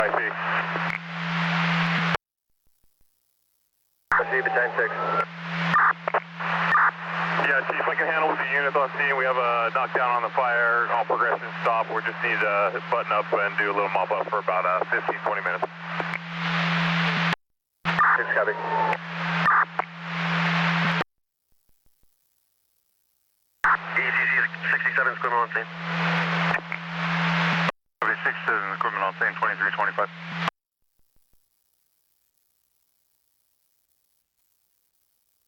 I see. Proceed to 10-6. Yeah, Chief, I can handle with the units on scene. We have a knockdown on the fire. All progression stop. We just need to button up and do a little mop up for about 15, 20 minutes. 6 copy. ECC 67 equipment on scene. 67 equipment on scene, 2325.